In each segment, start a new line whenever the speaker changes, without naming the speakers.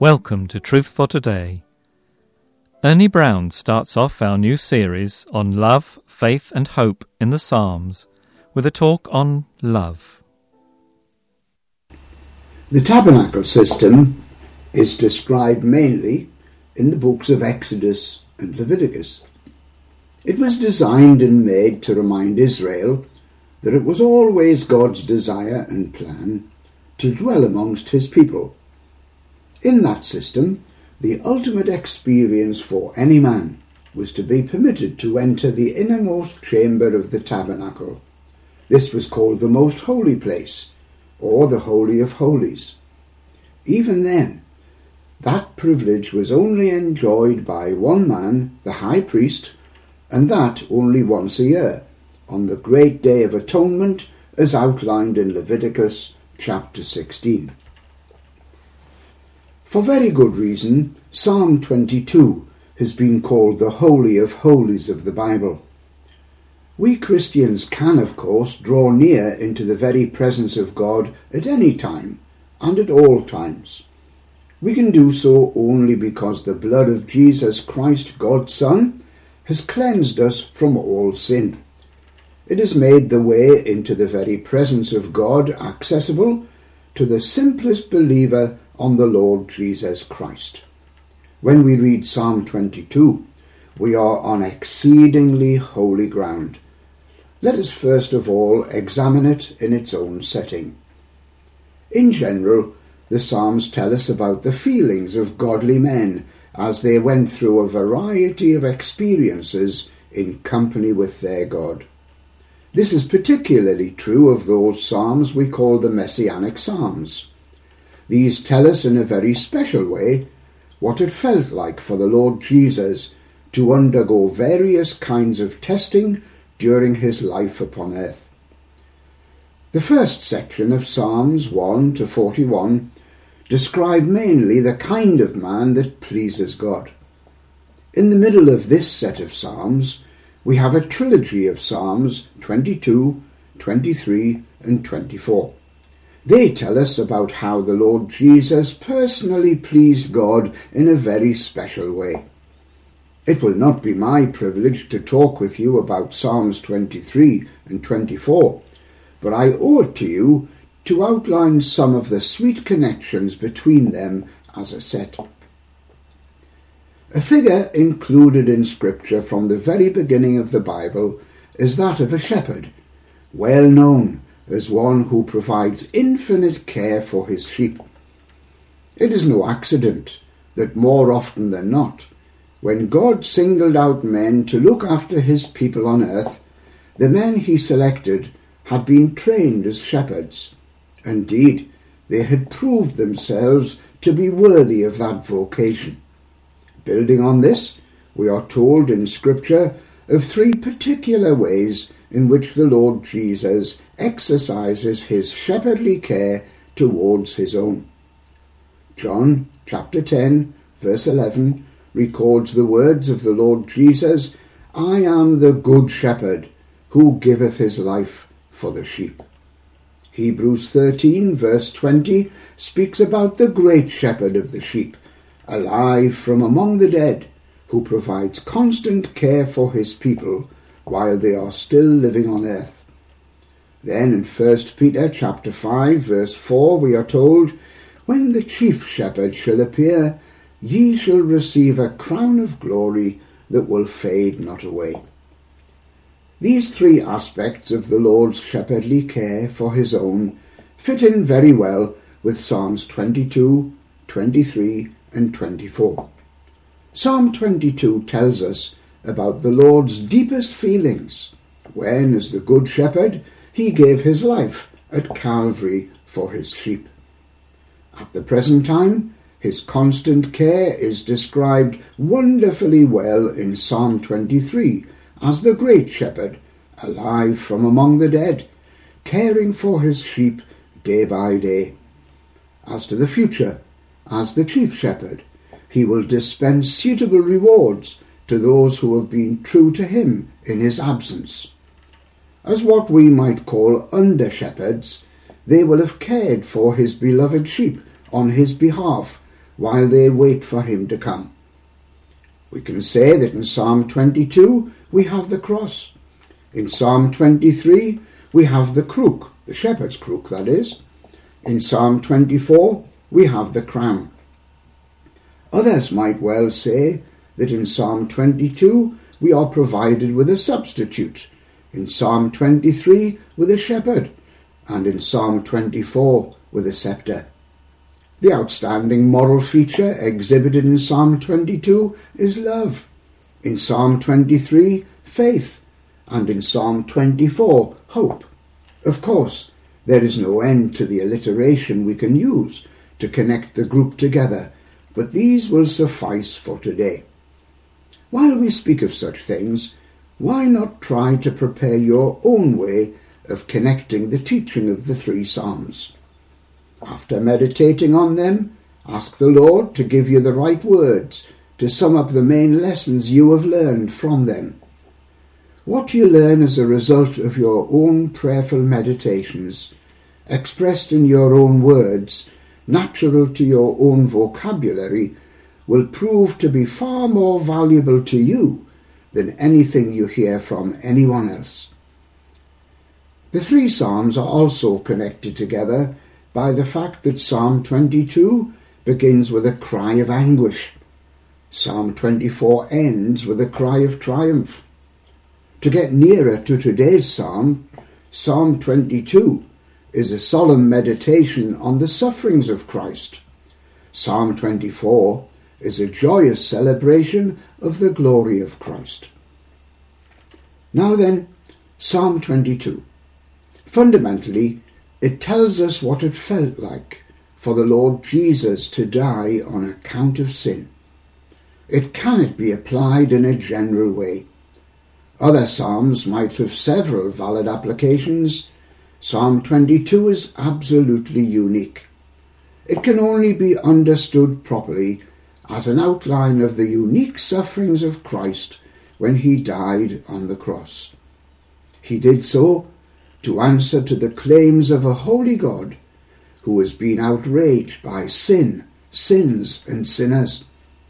Welcome to Truth for Today. Ernie Brown starts off our new series on love, faith and hope in the Psalms with a talk on love.
The tabernacle system is described mainly in the books of Exodus and Leviticus. It was designed and made to remind Israel that it was always God's desire and plan to dwell amongst his people. In that system, the ultimate experience for any man was to be permitted to enter the innermost chamber of the tabernacle. This was called the most holy place, or the Holy of Holies. Even then, that privilege was only enjoyed by one man, the high priest, and that only once a year, on the great day of atonement, as outlined in Leviticus chapter 16. For very good reason, Psalm 22 has been called the Holy of Holies of the Bible. We Christians can, of course, draw near into the very presence of God at any time and at all times. We can do so only because the blood of Jesus Christ, God's Son, has cleansed us from all sin. It has made the way into the very presence of God accessible to the simplest believer on the Lord Jesus Christ. When we read Psalm 22, we are on exceedingly holy ground. Let us first of all examine it in its own setting. In general, the Psalms tell us about the feelings of godly men as they went through a variety of experiences in company with their God. This is particularly true of those Psalms we call the Messianic Psalms. These tell us in a very special way what it felt like for the Lord Jesus to undergo various kinds of testing during his life upon earth. The first section of Psalms 1 to 41 describe mainly the kind of man that pleases God. In the middle of this set of Psalms, we have a trilogy of Psalms 22, 23 and 24. They tell us about how the Lord Jesus personally pleased God in a very special way. It will not be my privilege to talk with you about Psalms 23 and 24, but I owe it to you to outline some of the sweet connections between them as a set. A figure included in Scripture from the very beginning of the Bible is that of a shepherd, well known as one who provides infinite care for his sheep. It is no accident that more often than not, when God singled out men to look after his people on earth, the men he selected had been trained as shepherds. Indeed, they had proved themselves to be worthy of that vocation. Building on this, we are told in Scripture of three particular ways in which the Lord Jesus exercises his shepherdly care towards his own. John chapter 10 verse 11 records the words of the Lord Jesus, "I am the good shepherd, who giveth his life for the sheep." Hebrews 13 verse 20 speaks about the great shepherd of the sheep, alive from among the dead, who provides constant care for his people while they are still living on earth. Then in 1 Peter chapter 5 verse 4 we are told, "When the chief shepherd shall appear, ye shall receive a crown of glory that will fade not away." These three aspects of the Lord's shepherdly care for his own fit in very well with Psalms 22, 23 and 24. Psalm 22 tells us about the Lord's deepest feelings when, as the Good Shepherd, he gave his life at Calvary for his sheep. At the present time, his constant care is described wonderfully well in Psalm 23 as the Great Shepherd, alive from among the dead, caring for his sheep day by day. As to the future, as the Chief Shepherd, he will dispense suitable rewards to those who have been true to him in his absence. As what we might call under-shepherds, they will have cared for his beloved sheep on his behalf while they wait for him to come. We can say that in Psalm 22 we have the cross. In Psalm 23 we have the crook, the shepherd's crook that is. In Psalm 24 we have the crown. Others might well say that in Psalm 22 we are provided with a substitute, in Psalm 23 with a shepherd, and in Psalm 24 with a scepter. The outstanding moral feature exhibited in Psalm 22 is love, in Psalm 23 faith, and in Psalm 24 hope. Of course, there is no end to the alliteration we can use to connect the group together, but these will suffice for today. While we speak of such things, why not try to prepare your own way of connecting the teaching of the 3 Psalms? After meditating on them, ask the Lord to give you the right words to sum up the main lessons you have learned from them. What you learn as a result of your own prayerful meditations, expressed in your own words, natural to your own vocabulary, will prove to be far more valuable to you than anything you hear from anyone else. The 3 Psalms are also connected together by the fact that Psalm 22 begins with a cry of anguish. Psalm 24 ends with a cry of triumph. To get nearer to today's psalm, Psalm 22 is a solemn meditation on the sufferings of Christ. Psalm 24 is a joyous celebration of the glory of Christ. Now then, Psalm 22. Fundamentally, it tells us what it felt like for the Lord Jesus to die on account of sin. It cannot be applied in a general way. Other psalms might have several valid applications. Psalm 22 is absolutely unique. It can only be understood properly as an outline of the unique sufferings of Christ when he died on the cross. He did so to answer to the claims of a holy God who has been outraged by sin, sins and sinners.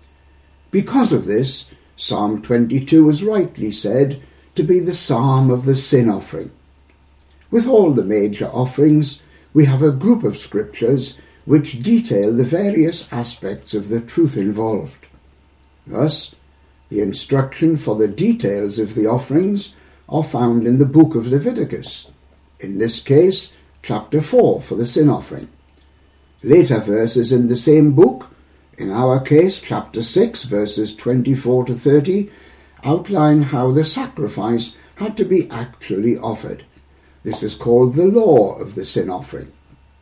Because of this, Psalm 22 is rightly said to be the psalm of the sin offering. With all the major offerings, we have a group of scriptures which detail the various aspects of the truth involved. Thus, the instruction for the details of the offerings are found in the book of Leviticus, in this case, chapter 4 for the sin offering. Later verses in the same book, in our case, chapter 6, verses 24 to 30, outline how the sacrifice had to be actually offered. This is called the law of the sin offering.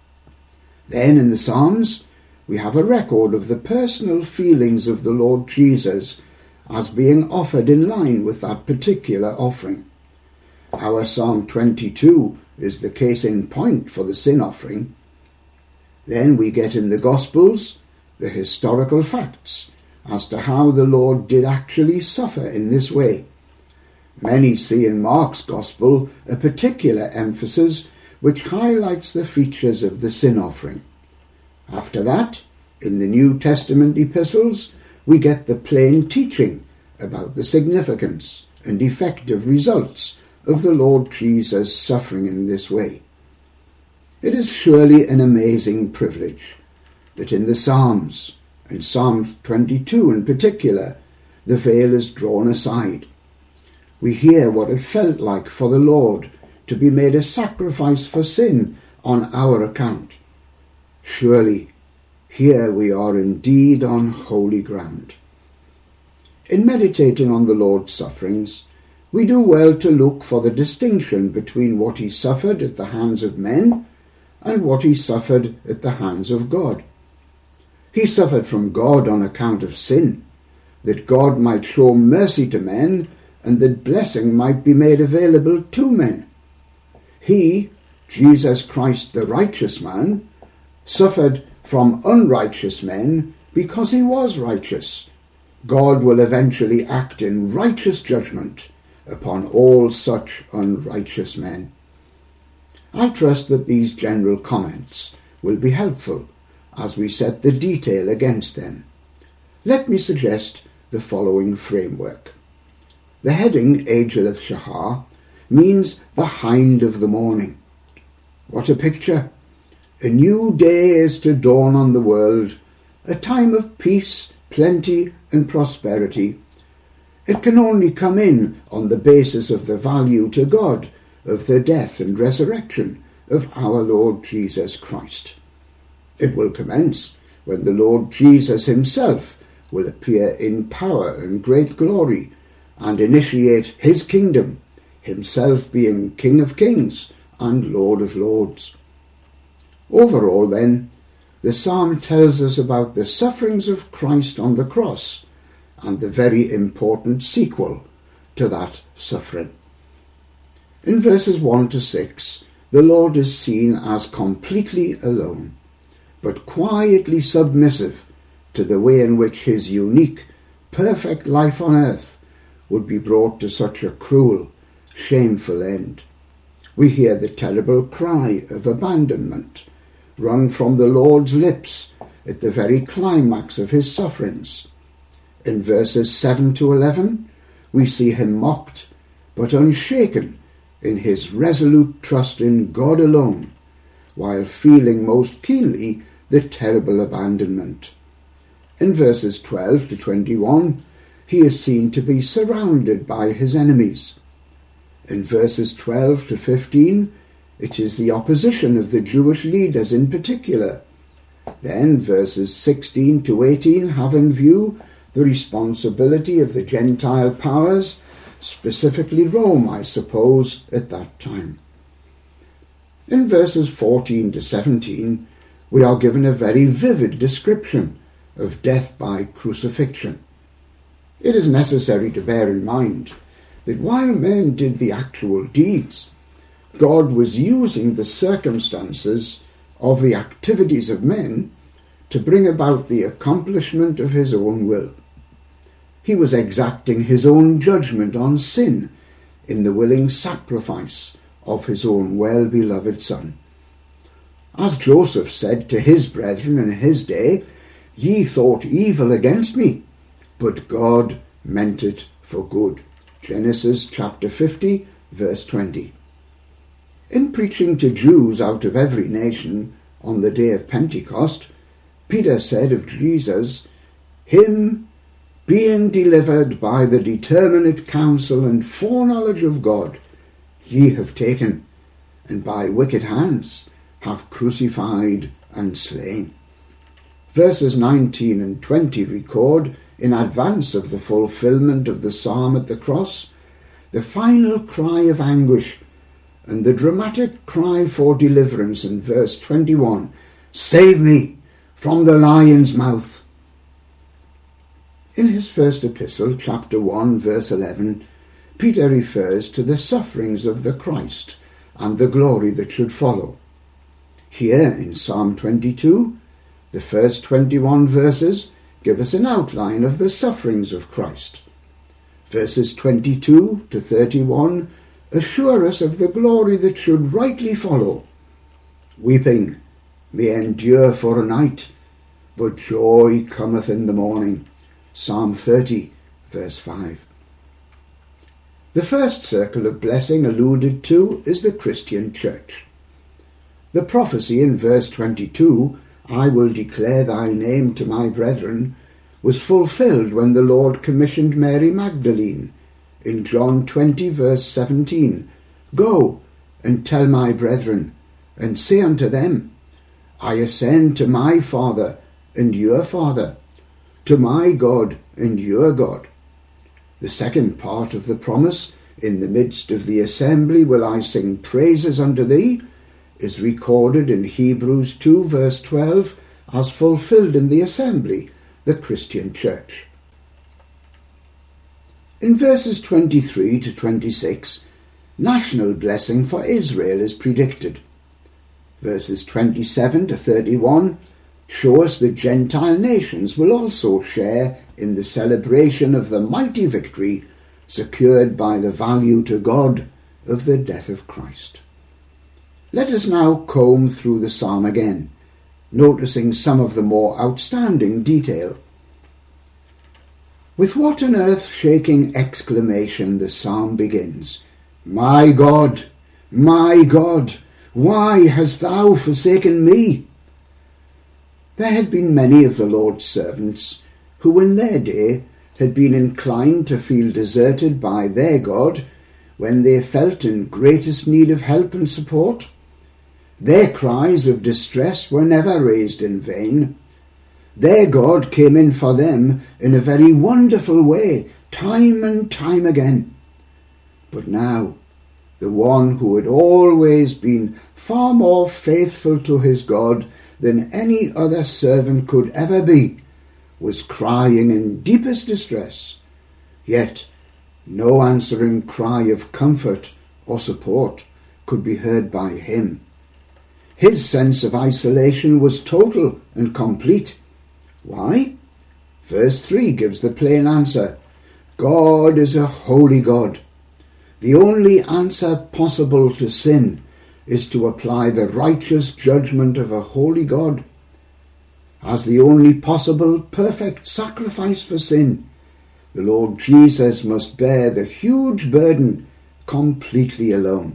Then in the Psalms, we have a record of the personal feelings of the Lord Jesus as being offered in line with that particular offering. Our Psalm 22 is the case in point for the sin offering. Then we get in the Gospels the historical facts as to how the Lord did actually suffer in this way. Many see in Mark's Gospel a particular emphasis which highlights the features of the sin offering. After that, in the New Testament epistles, we get the plain teaching about the significance and effective results of the Lord Jesus suffering in this way. It is surely an amazing privilege that in the Psalms, and Psalm 22 in particular, the veil is drawn aside. We hear what it felt like for the Lord to be made a sacrifice for sin on our account. Surely, here we are indeed on holy ground. In meditating on the Lord's sufferings, we do well to look for the distinction between what he suffered at the hands of men and what he suffered at the hands of God. He suffered from God on account of sin, that God might show mercy to men and that blessing might be made available to men. He, Jesus Christ the righteous man, suffered from unrighteous men because he was righteous. God will eventually act in righteous judgment upon all such unrighteous men. I trust that these general comments will be helpful as we set the detail against them. Let me suggest the following framework. The heading Ageleth Shahar means the hind of the morning. What a picture! A new day is to dawn on the world, a time of peace, plenty and prosperity. It can only come in on the basis of the value to God of the death and resurrection of our Lord Jesus Christ. It will commence when the Lord Jesus himself will appear in power and great glory and initiate his kingdom, himself being King of Kings and Lord of Lords. Overall, then, the psalm tells us about the sufferings of Christ on the cross and the very important sequel to that suffering. In verses 1 to 6, the Lord is seen as completely alone, but quietly submissive to the way in which his unique, perfect life on earth would be brought to such a cruel, shameful end. We hear the terrible cry of abandonment wrung from the Lord's lips at the very climax of his sufferings. In verses 7 to 11, we see him mocked but unshaken in his resolute trust in God alone, while feeling most keenly the terrible abandonment. In verses 12 to 21, he is seen to be surrounded by his enemies. In verses 12 to 15, it is the opposition of the Jewish leaders in particular. Then verses 16 to 18 have in view the responsibility of the Gentile powers, specifically Rome, I suppose, at that time. In verses 14 to 17, we are given a very vivid description of death by crucifixion. It is necessary to bear in mind that while men did the actual deeds, God was using the circumstances of the activities of men to bring about the accomplishment of his own will. He was exacting his own judgment on sin in the willing sacrifice of his own well-beloved Son. As Joseph said to his brethren in his day, "Ye thought evil against me, but God meant it for good." Genesis chapter 50, verse 20. In preaching to Jews out of every nation on the day of Pentecost, Peter said of Jesus, "Him being delivered by the determinate counsel and foreknowledge of God, ye have taken, and by wicked hands have crucified and slain." Verses 19 and 20 record, in advance of the fulfillment of the psalm at the cross, the final cry of anguish and the dramatic cry for deliverance in verse 21, "Save me from the lion's mouth." In his first epistle, chapter 1, verse 11, Peter refers to the sufferings of the Christ and the glory that should follow. Here in Psalm 22, the first 21 verses give us an outline of the sufferings of Christ. Verses 22 to 31 assure us of the glory that should rightly follow. "Weeping may endure for a night, but joy cometh in the morning." Psalm 30, verse 5. The first circle of blessing alluded to is the Christian church. The prophecy in verse 22, "I will declare thy name to my brethren," was fulfilled when the Lord commissioned Mary Magdalene in John 20, verse 17, "Go and tell my brethren, and say unto them, I ascend to my Father and your Father, to my God and your God." The second part of the promise, "In the midst of the assembly will I sing praises unto thee," is recorded in Hebrews 2, verse 12, as fulfilled in the assembly, the Christian church. In verses 23 to 26, national blessing for Israel is predicted. Verses 27 to 31 show us that Gentile nations will also share in the celebration of the mighty victory secured by the value to God of the death of Christ. Let us now comb through the psalm again, noticing some of the more outstanding detail. With what an earth-shaking exclamation the psalm begins. My God, why hast thou forsaken me? There had been many of the Lord's servants who in their day had been inclined to feel deserted by their God when they felt in greatest need of help and support. Their cries of distress were never raised in vain. Their God came in for them in a very wonderful way, time and time again. But now, the one who had always been far more faithful to his God than any other servant could ever be, was crying in deepest distress, yet no answering cry of comfort or support could be heard by him. His sense of isolation was total and complete. Why? Verse 3 gives the plain answer. God is a holy God. The only answer possible to sin is to apply the righteous judgment of a holy God. As the only possible perfect sacrifice for sin, the Lord Jesus must bear the huge burden completely alone.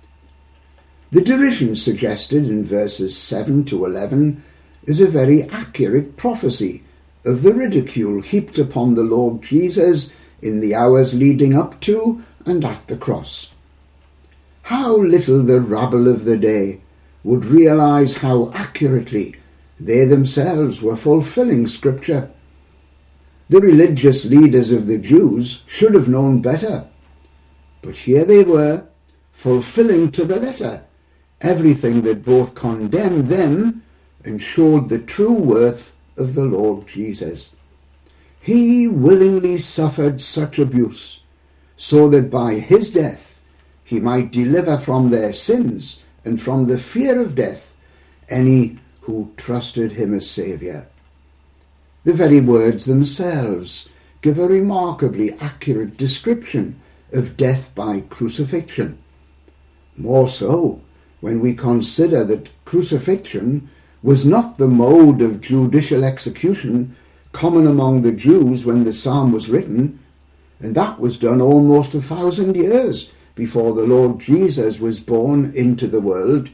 The derision suggested in verses 7 to 11 is a very accurate prophecy of the ridicule heaped upon the Lord Jesus in the hours leading up to and at the cross. How little the rabble of the day would realize how accurately they themselves were fulfilling Scripture. The religious leaders of the Jews should have known better, but here they were, fulfilling to the letter everything that both condemned them and showed the true worth of the Lord Jesus. He willingly suffered such abuse, so that by his death he might deliver from their sins and from the fear of death any who trusted him as Saviour. The very words themselves give a remarkably accurate description of death by crucifixion. More so when we consider that crucifixion was not the mode of judicial execution common among the Jews when the psalm was written, and that was done almost 1,000 years before the Lord Jesus was born into the world.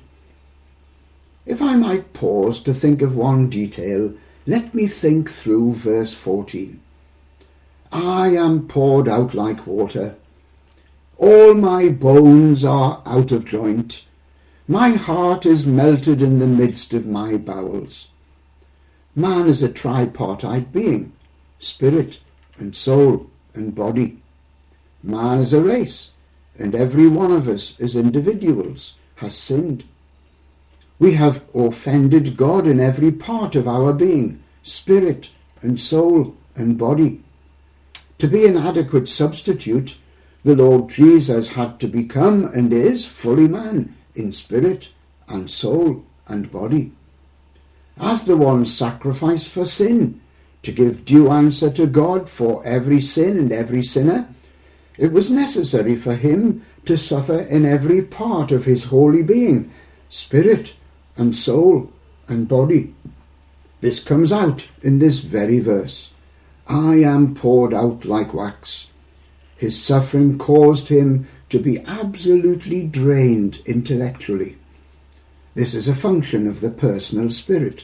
If I might pause to think of one detail, let me think through verse 14. I am poured out like water. All my bones are out of joint. My heart is melted in the midst of my bowels. Man is a tripartite being, spirit and soul and body. Man is a race, and every one of us as individuals has sinned. We have offended God in every part of our being, spirit and soul and body. To be an adequate substitute, the Lord Jesus had to become and is fully man in spirit and soul and body. As the one sacrifice for sin, to give due answer to God for every sin and every sinner, it was necessary for him to suffer in every part of his holy being, spirit and soul and body. This comes out in this very verse. I am poured out like wax. His suffering caused him to be absolutely drained intellectually. This is a function of the personal spirit.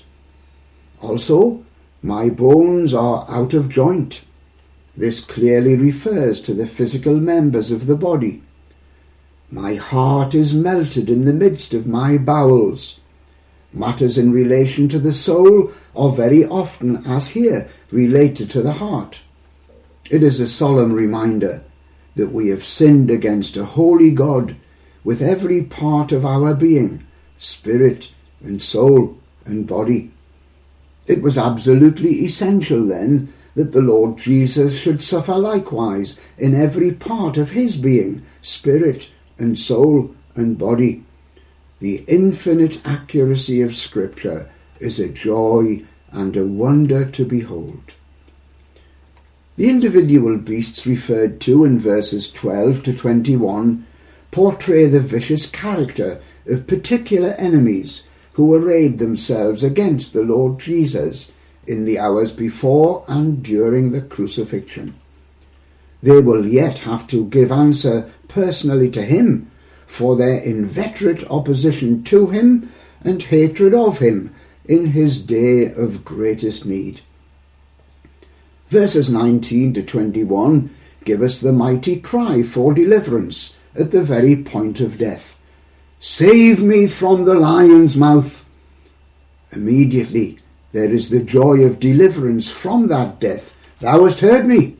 Also, my bones are out of joint. This clearly refers to the physical members of the body. My heart is melted in the midst of my bowels. Matters in relation to the soul are very often, as here, related to the heart. It is a solemn reminder that we have sinned against a holy God with every part of our being, spirit and soul and body. It was absolutely essential then that the Lord Jesus should suffer likewise in every part of his being, spirit and soul and body. The infinite accuracy of Scripture is a joy and a wonder to behold. The individual beasts referred to in verses 12 to 21 portray the vicious character of particular enemies who arrayed themselves against the Lord Jesus in the hours before and during the crucifixion. They will yet have to give answer personally to him for their inveterate opposition to him and hatred of him in his day of greatest need. Verses 19 to 21 give us the mighty cry for deliverance at the very point of death. "Save me from the lion's mouth." Immediately there is the joy of deliverance from that death. "Thou hast heard me."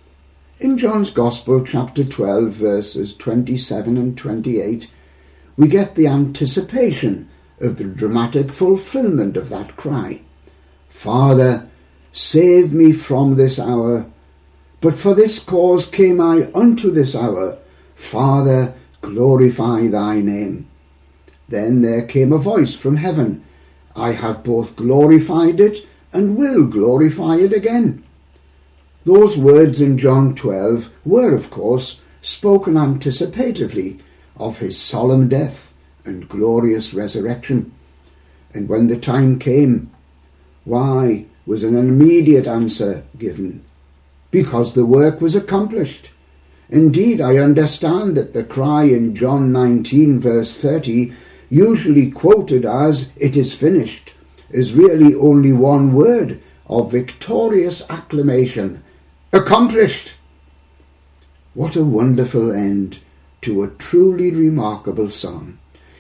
In John's Gospel, chapter 12, verses 27 and 28, we get the anticipation of the dramatic fulfillment of that cry. "Father, save me from this hour. But for this cause came I unto this hour. Father, glorify thy name." Then there came a voice from heaven, "I have both glorified it and will glorify it again." Those words in John 12 were, of course, spoken anticipatively of his solemn death and glorious resurrection. And when the time came, why was an immediate answer given? Because the work was accomplished. Indeed, I understand that the cry in John 19 verse 30, usually quoted as "it is finished," is really only one word of victorious acclamation: accomplished! What a wonderful end to a truly remarkable song.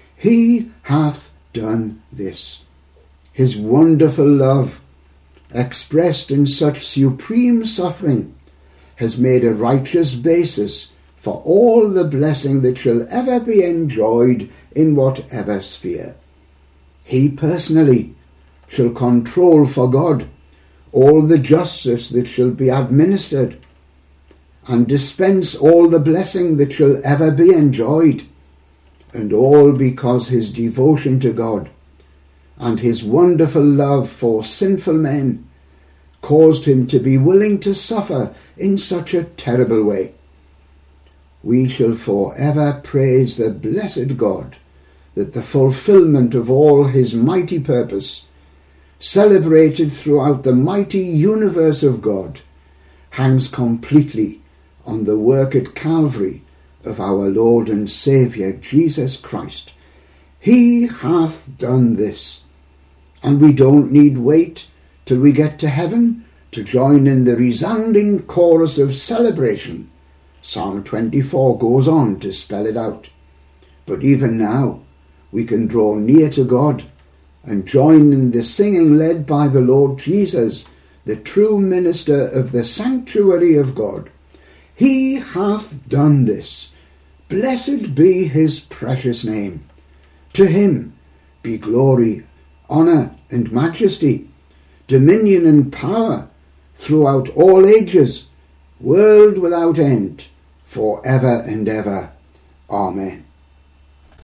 He hath done this. His wonderful love, expressed in such supreme suffering, has made a righteous basis for all the blessing that shall ever be enjoyed in whatever sphere. He personally shall control for God all the justice that shall be administered, and dispense all the blessing that shall ever be enjoyed, and all because his devotion to God and his wonderful love for sinful men caused him to be willing to suffer in such a terrible way. We shall forever praise the blessed God that the fulfillment of all his mighty purpose, celebrated throughout the mighty universe of God, hangs completely on the work at Calvary of our Lord and Saviour Jesus Christ. He hath done this, and we don't need wait till we get to heaven to join in the resounding chorus of celebration. Psalm 24 goes on to spell it out. But even now we can draw near to God and join in the singing led by the Lord Jesus, the true minister of the sanctuary of God. He hath done this. Blessed be his precious name. To him be glory, honour and majesty, dominion and power throughout all ages, world without end, for ever and ever. Amen.